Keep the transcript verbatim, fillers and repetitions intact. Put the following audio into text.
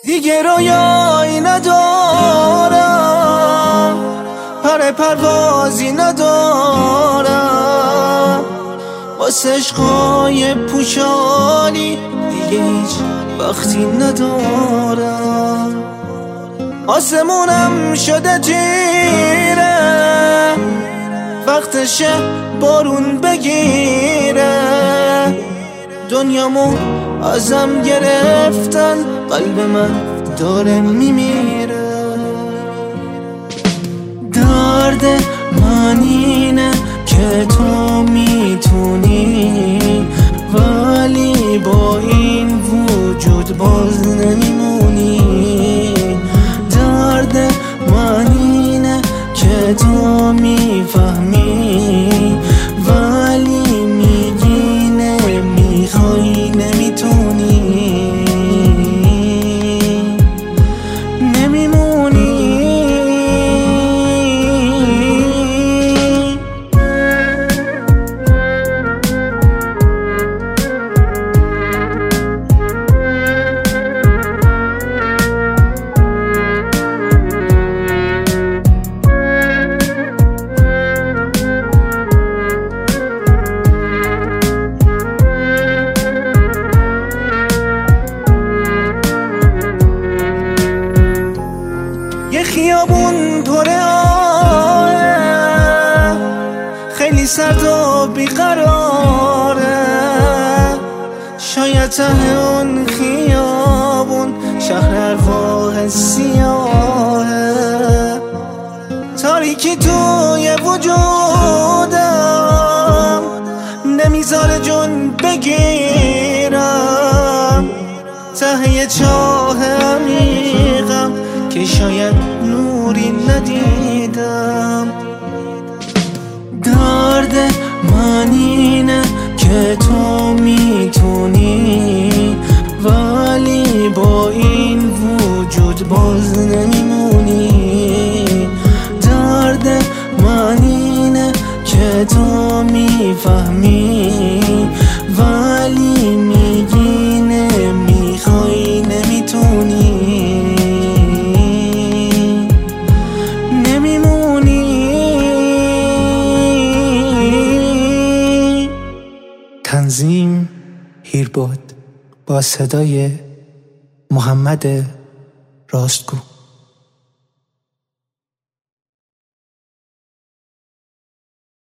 دیگه رویایی ندارم، پر پروازی ندارم، واسه عشقای پوشانی دیگه هیچ وقتی ندارم. آسمونم شده تیره، وقتشه بارون بگیره، دنیامو ازم گرفتن، قلب من داره میمیره. درد من اینه که تو میتونی، ولی با این وجود باز نمیمونی. درد من اینه که تو میفهمی، ولی میگی نمیخوای نمیتونی نمیمونی. یه خیابون پره آره، خیلی سرد و بیقراره، شاید ته اون خیابون شهر ارواح سیاهه. تاریکی توی وجودم نمیذاره جون بگیرم، ته چاه عمیقم که شاید نوری ندیدم. درد من اینه که تو میتونی، ولی با این وجود باز نمیمونی. درد من اینه که تو میفهمی، ولی میگی نمیخوای نمیتونی تنظیم هیرباد با صدای محمد راستگو.